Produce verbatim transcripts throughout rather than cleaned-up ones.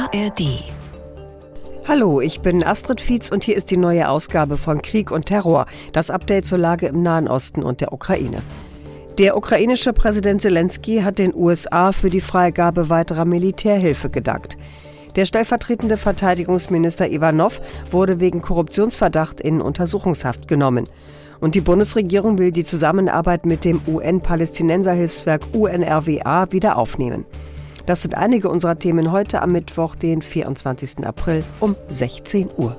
A R D. Hallo, ich bin Astrid Fietz und hier ist die neue Ausgabe von Krieg und Terror, das Update zur Lage im Nahen Osten und der Ukraine. Der ukrainische Präsident Selenskyj hat den U S A für die Freigabe weiterer Militärhilfe gedankt. Der stellvertretende Verteidigungsminister Iwanow wurde wegen Korruptionsverdacht in Untersuchungshaft genommen. Und die Bundesregierung will die Zusammenarbeit mit dem U N-Palästinenserhilfswerk U N R W A wieder aufnehmen. Das sind einige unserer Themen heute am Mittwoch, den vierundzwanzigsten April um sechzehn Uhr.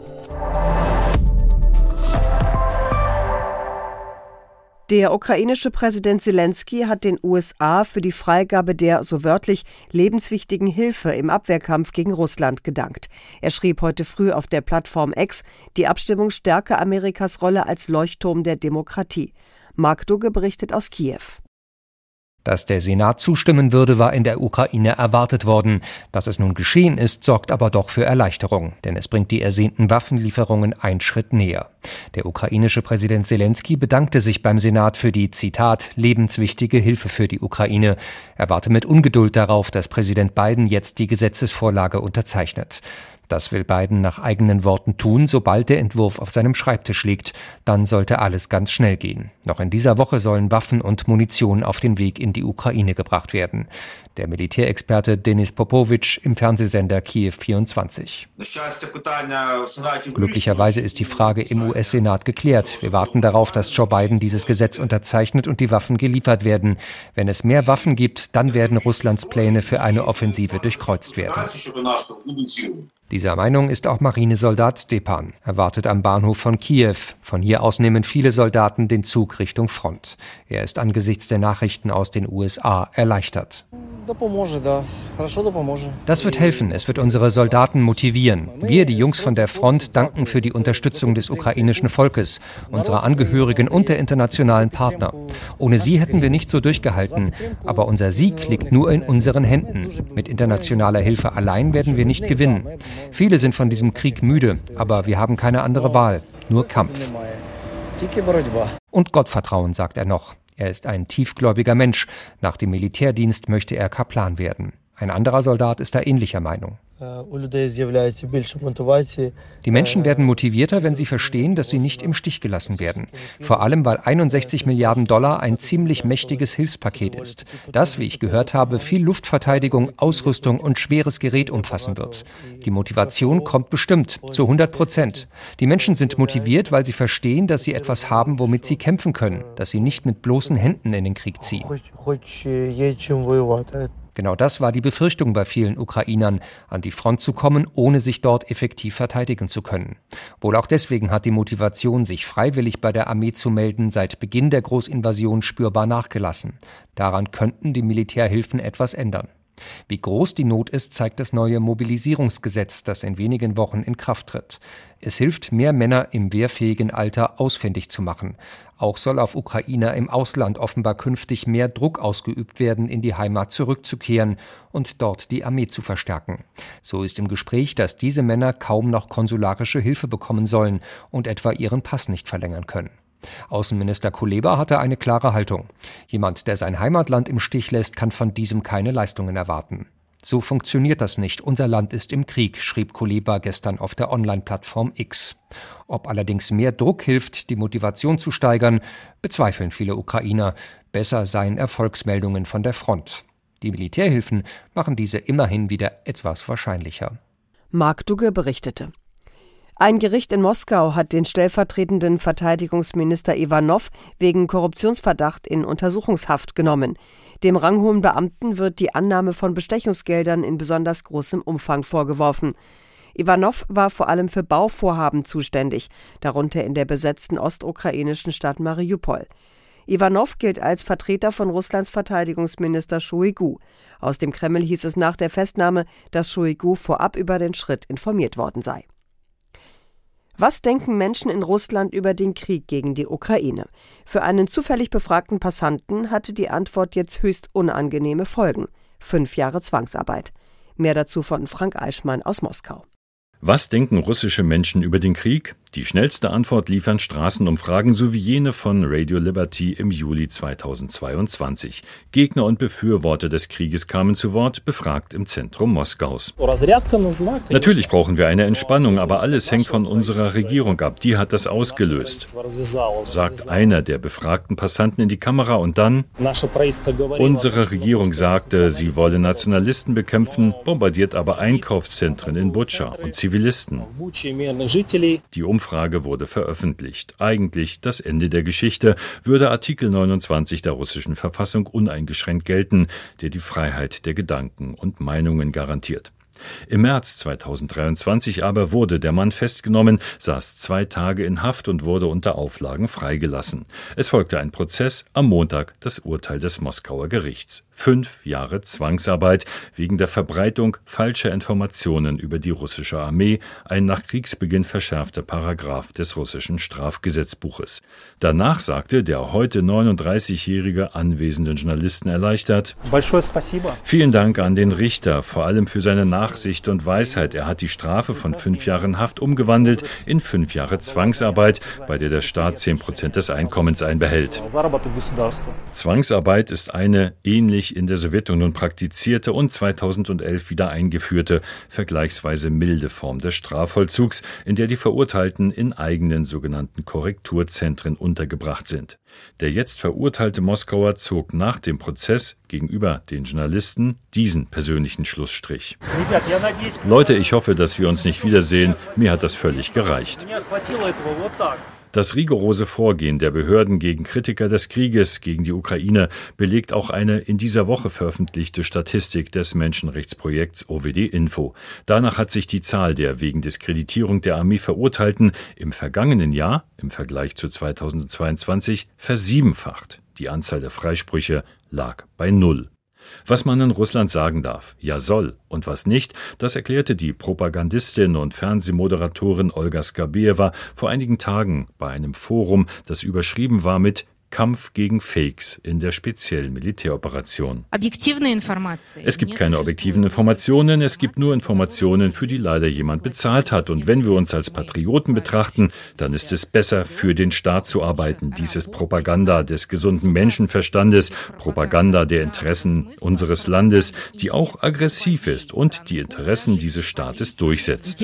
Der ukrainische Präsident Selenskyj hat den U S A für die Freigabe der, so wörtlich, lebenswichtigen Hilfe im Abwehrkampf gegen Russland gedankt. Er schrieb heute früh auf der Plattform X, die Abstimmung stärke Amerikas Rolle als Leuchtturm der Demokratie. Mark Dugge berichtet aus Kiew. Dass der Senat zustimmen würde, war in der Ukraine erwartet worden. Dass es nun geschehen ist, sorgt aber doch für Erleichterung, denn es bringt die ersehnten Waffenlieferungen einen Schritt näher. Der ukrainische Präsident Selenskyj bedankte sich beim Senat für die, Zitat, lebenswichtige Hilfe für die Ukraine. Er warte mit Ungeduld darauf, dass Präsident Biden jetzt die Gesetzesvorlage unterzeichnet. Das will Biden nach eigenen Worten tun, sobald der Entwurf auf seinem Schreibtisch liegt. Dann sollte alles ganz schnell gehen. Noch in dieser Woche sollen Waffen und Munition auf den Weg in die Ukraine gebracht werden. Der Militärexperte Denis Popovic im Fernsehsender Kiew vierundzwanzig. Glücklicherweise ist die Frage im U S-Senat geklärt. Wir warten darauf, dass Joe Biden dieses Gesetz unterzeichnet und die Waffen geliefert werden. Wenn es mehr Waffen gibt, dann werden Russlands Pläne für eine Offensive durchkreuzt werden. Dieser Meinung ist auch Marinesoldat Stepan. Er wartet am Bahnhof von Kiew. Von hier aus nehmen viele Soldaten den Zug Richtung Front. Er ist angesichts der Nachrichten aus den U S A erleichtert. Das wird helfen. Es wird unsere Soldaten motivieren. Wir, die Jungs von der Front, danken für die Unterstützung des ukrainischen Volkes, unserer Angehörigen und der internationalen Partner. Ohne sie hätten wir nicht so durchgehalten. Aber unser Sieg liegt nur in unseren Händen. Mit internationaler Hilfe allein werden wir nicht gewinnen. Viele sind von diesem Krieg müde, aber wir haben keine andere Wahl. Nur Kampf. Und Gottvertrauen, sagt er noch. Er ist ein tiefgläubiger Mensch. Nach dem Militärdienst möchte er Kaplan werden. Ein anderer Soldat ist da ähnlicher Meinung. Die Menschen werden motivierter, wenn sie verstehen, dass sie nicht im Stich gelassen werden. Vor allem, weil einundsechzig Milliarden Dollar ein ziemlich mächtiges Hilfspaket ist. Das, wie ich gehört habe, viel Luftverteidigung, Ausrüstung und schweres Gerät umfassen wird. Die Motivation kommt bestimmt, zu hundert Prozent. Die Menschen sind motiviert, weil sie verstehen, dass sie etwas haben, womit sie kämpfen können, dass sie nicht mit bloßen Händen in den Krieg ziehen. Genau das war die Befürchtung bei vielen Ukrainern, an die Front zu kommen, ohne sich dort effektiv verteidigen zu können. Wohl auch deswegen hat die Motivation, sich freiwillig bei der Armee zu melden, seit Beginn der Großinvasion spürbar nachgelassen. Daran könnten die Militärhilfen etwas ändern. Wie groß die Not ist, zeigt das neue Mobilisierungsgesetz, das in wenigen Wochen in Kraft tritt. Es hilft, mehr Männer im wehrfähigen Alter ausfindig zu machen. Auch soll auf Ukrainer im Ausland offenbar künftig mehr Druck ausgeübt werden, in die Heimat zurückzukehren und dort die Armee zu verstärken. So ist im Gespräch, dass diese Männer kaum noch konsularische Hilfe bekommen sollen und etwa ihren Pass nicht verlängern können. Außenminister Kuleba hatte eine klare Haltung. Jemand, der sein Heimatland im Stich lässt, kann von diesem keine Leistungen erwarten. So funktioniert das nicht. Unser Land ist im Krieg, schrieb Kuleba gestern auf der Online-Plattform X. Ob allerdings mehr Druck hilft, die Motivation zu steigern, bezweifeln viele Ukrainer. Besser seien Erfolgsmeldungen von der Front. Die Militärhilfen machen diese immerhin wieder etwas wahrscheinlicher. Mark Dugge berichtete. Ein Gericht in Moskau hat den stellvertretenden Verteidigungsminister Iwanow wegen Korruptionsverdacht in Untersuchungshaft genommen. Dem ranghohen Beamten wird die Annahme von Bestechungsgeldern in besonders großem Umfang vorgeworfen. Iwanow war vor allem für Bauvorhaben zuständig, darunter in der besetzten ostukrainischen Stadt Mariupol. Iwanow gilt als Vertreter von Russlands Verteidigungsminister Shoigu. Aus dem Kreml hieß es nach der Festnahme, dass Shoigu vorab über den Schritt informiert worden sei. Was denken Menschen in Russland über den Krieg gegen die Ukraine? Für einen zufällig befragten Passanten hatte die Antwort jetzt höchst unangenehme Folgen. Fünf Jahre Zwangsarbeit. Mehr dazu von Frank Eichmann aus Moskau. Was denken russische Menschen über den Krieg? Die schnellste Antwort liefern Straßenumfragen, so wie jene von Radio Liberty im Juli zweitausendzweiundzwanzig. Gegner und Befürworter des Krieges kamen zu Wort, befragt im Zentrum Moskaus. Natürlich brauchen wir eine Entspannung, aber alles hängt von unserer Regierung ab. Die hat das ausgelöst, sagt einer der befragten Passanten in die Kamera. Und dann: Unsere Regierung sagte, sie wolle Nationalisten bekämpfen, bombardiert aber Einkaufszentren in Butscha und Zivilisten. Die Umfrage wurde veröffentlicht. Eigentlich das Ende der Geschichte, würde Artikel neunundzwanzig der russischen Verfassung uneingeschränkt gelten, der die Freiheit der Gedanken und Meinungen garantiert. Im März zweitausenddreiundzwanzig aber wurde der Mann festgenommen, saß zwei Tage in Haft und wurde unter Auflagen freigelassen. Es folgte ein Prozess, am Montag das Urteil des Moskauer Gerichts. Fünf Jahre Zwangsarbeit wegen der Verbreitung falscher Informationen über die russische Armee, ein nach Kriegsbeginn verschärfter Paragraph des russischen Strafgesetzbuches. Danach sagte der heute neununddreißigjährige anwesenden Journalisten erleichtert: Vielen Dank an den Richter, vor allem für seine Nachsicht und Weisheit. Er hat die Strafe von fünf Jahren Haft umgewandelt in fünf Jahre Zwangsarbeit, bei der der Staat zehn Prozent des Einkommens einbehält. Zwangsarbeit ist eine ähnlich in der Sowjetunion praktizierte und zweitausendelf wieder eingeführte, vergleichsweise milde Form des Strafvollzugs, in der die Verurteilten in eigenen sogenannten Korrekturzentren untergebracht sind. Der jetzt verurteilte Moskauer zog nach dem Prozess gegenüber den Journalisten diesen persönlichen Schlussstrich: Leute, ich hoffe, dass wir uns nicht wiedersehen. Mir hat das völlig gereicht. Das rigorose Vorgehen der Behörden gegen Kritiker des Krieges gegen die Ukraine belegt auch eine in dieser Woche veröffentlichte Statistik des Menschenrechtsprojekts O W D Info. Danach hat sich die Zahl der wegen Diskreditierung der Armee Verurteilten im vergangenen Jahr im Vergleich zu zweitausendzweiundzwanzig versiebenfacht. Die Anzahl der Freisprüche lag bei null. Was man in Russland sagen darf, ja soll, und was nicht, das erklärte die Propagandistin und Fernsehmoderatorin Olga Skabejeva vor einigen Tagen bei einem Forum, das überschrieben war mit Kampf gegen Fakes in der speziellen Militäroperation. Es gibt keine objektiven Informationen, es gibt nur Informationen, für die leider jemand bezahlt hat. Und wenn wir uns als Patrioten betrachten, dann ist es besser, für den Staat zu arbeiten. Dies ist Propaganda des gesunden Menschenverstandes, Propaganda der Interessen unseres Landes, die auch aggressiv ist und die Interessen dieses Staates durchsetzt.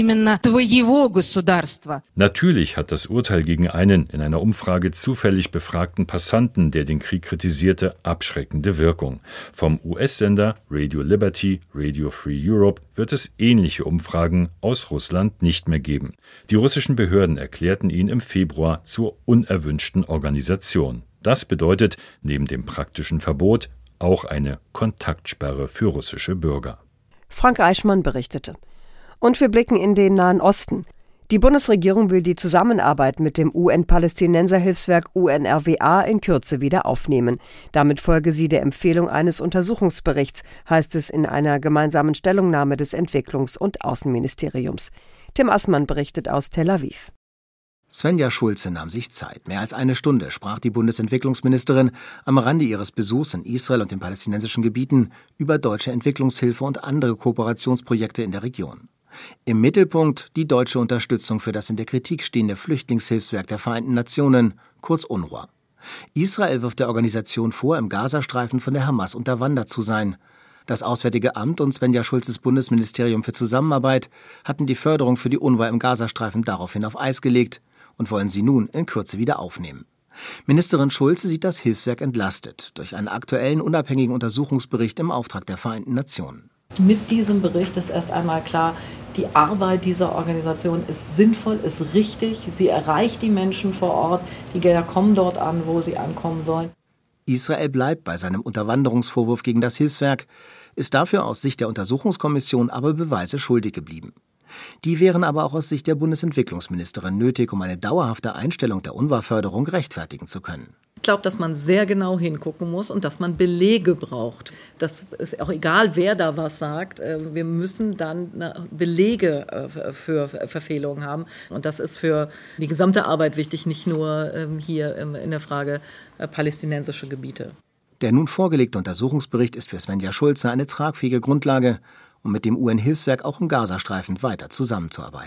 Natürlich hat das Urteil gegen einen in einer Umfrage zufällig befragten Passanten, der den Krieg kritisierte, abschreckende Wirkung. Vom U S-Sender Radio Liberty, Radio Free Europe wird es ähnliche Umfragen aus Russland nicht mehr geben. Die russischen Behörden erklärten ihn im Februar zur unerwünschten Organisation. Das bedeutet neben dem praktischen Verbot auch eine Kontaktsperre für russische Bürger. Frank Eichmann berichtete. Und wir blicken in den Nahen Osten. Die Bundesregierung will die Zusammenarbeit mit dem U N-Palästinenser-Hilfswerk U N R W A in Kürze wieder aufnehmen. Damit folge sie der Empfehlung eines Untersuchungsberichts, heißt es in einer gemeinsamen Stellungnahme des Entwicklungs- und Außenministeriums. Tim Assmann berichtet aus Tel Aviv. Svenja Schulze nahm sich Zeit. Mehr als eine Stunde sprach die Bundesentwicklungsministerin am Rande ihres Besuchs in Israel und den palästinensischen Gebieten über deutsche Entwicklungshilfe und andere Kooperationsprojekte in der Region. Im Mittelpunkt die deutsche Unterstützung für das in der Kritik stehende Flüchtlingshilfswerk der Vereinten Nationen, kurz UNRWA. Israel wirft der Organisation vor, im Gazastreifen von der Hamas unterwandert zu sein. Das Auswärtige Amt und Svenja Schulzes Bundesministerium für Zusammenarbeit hatten die Förderung für die UNRWA im Gazastreifen daraufhin auf Eis gelegt und wollen sie nun in Kürze wieder aufnehmen. Ministerin Schulze sieht das Hilfswerk entlastet durch einen aktuellen unabhängigen Untersuchungsbericht im Auftrag der Vereinten Nationen. Mit diesem Bericht ist erst einmal klar, die Arbeit dieser Organisation ist sinnvoll, ist richtig. Sie erreicht die Menschen vor Ort. Die Gelder kommen dort an, wo sie ankommen sollen. Israel bleibt bei seinem Unterwanderungsvorwurf gegen das Hilfswerk, ist dafür aus Sicht der Untersuchungskommission aber Beweise schuldig geblieben. Die wären aber auch aus Sicht der Bundesentwicklungsministerin nötig, um eine dauerhafte Einstellung der UNRWA-Förderung rechtfertigen zu können. Ich glaube, dass man sehr genau hingucken muss und dass man Belege braucht. Das ist auch egal, wer da was sagt. Wir müssen dann Belege für Verfehlungen haben. Und das ist für die gesamte Arbeit wichtig, nicht nur hier in der Frage palästinensische Gebiete. Der nun vorgelegte Untersuchungsbericht ist für Svenja Schulze eine tragfähige Grundlage, um mit dem U N-Hilfswerk auch im Gazastreifen weiter zusammenzuarbeiten.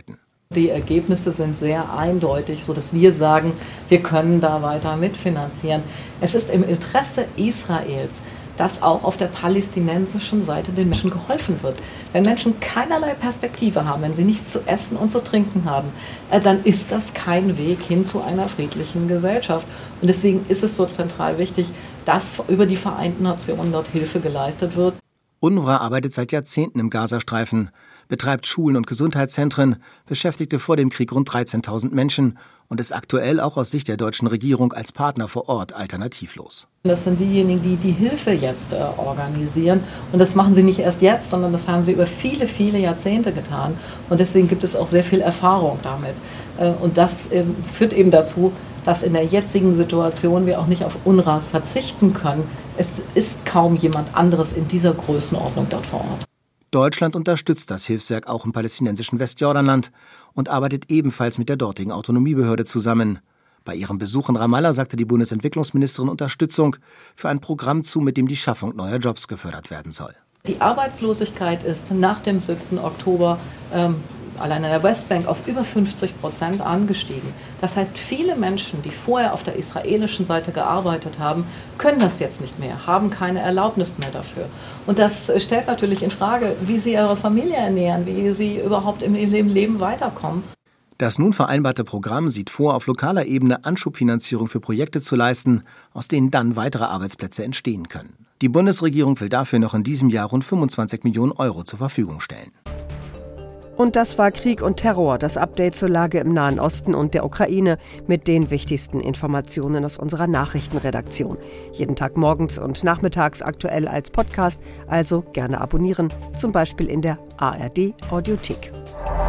Die Ergebnisse sind sehr eindeutig, sodass wir sagen, wir können da weiter mitfinanzieren. Es ist im Interesse Israels, dass auch auf der palästinensischen Seite den Menschen geholfen wird. Wenn Menschen keinerlei Perspektive haben, wenn sie nichts zu essen und zu trinken haben, dann ist das kein Weg hin zu einer friedlichen Gesellschaft. Und deswegen ist es so zentral wichtig, dass über die Vereinten Nationen dort Hilfe geleistet wird. UNRWA arbeitet seit Jahrzehnten im Gazastreifen, betreibt Schulen und Gesundheitszentren, beschäftigte vor dem Krieg rund dreizehntausend Menschen und ist aktuell auch aus Sicht der deutschen Regierung als Partner vor Ort alternativlos. Das sind diejenigen, die die Hilfe jetzt äh, organisieren. Und das machen sie nicht erst jetzt, sondern das haben sie über viele, viele Jahrzehnte getan. Und deswegen gibt es auch sehr viel Erfahrung damit. Äh, und das äh, führt eben dazu, dass in der jetzigen Situation wir auch nicht auf UNRWA verzichten können. Es ist kaum jemand anderes in dieser Größenordnung dort vor Ort. Deutschland unterstützt das Hilfswerk auch im palästinensischen Westjordanland und arbeitet ebenfalls mit der dortigen Autonomiebehörde zusammen. Bei ihrem Besuch in Ramallah sagte die Bundesentwicklungsministerin Unterstützung für ein Programm zu, mit dem die Schaffung neuer Jobs gefördert werden soll. Die Arbeitslosigkeit ist nach dem siebten Oktober ähm, allein in der Westbank auf über fünfzig Prozent angestiegen. Das heißt, viele Menschen, die vorher auf der israelischen Seite gearbeitet haben, können das jetzt nicht mehr, haben keine Erlaubnis mehr dafür. Und das stellt natürlich in Frage, wie sie ihre Familie ernähren, wie sie überhaupt im Leben weiterkommen. Das nun vereinbarte Programm sieht vor, auf lokaler Ebene Anschubfinanzierung für Projekte zu leisten, aus denen dann weitere Arbeitsplätze entstehen können. Die Bundesregierung will dafür noch in diesem Jahr rund fünfundzwanzig Millionen Euro zur Verfügung stellen. Und das war Krieg und Terror, das Update zur Lage im Nahen Osten und der Ukraine mit den wichtigsten Informationen aus unserer Nachrichtenredaktion. Jeden Tag morgens und nachmittags aktuell als Podcast, also gerne abonnieren, zum Beispiel in der A R D Audiothek.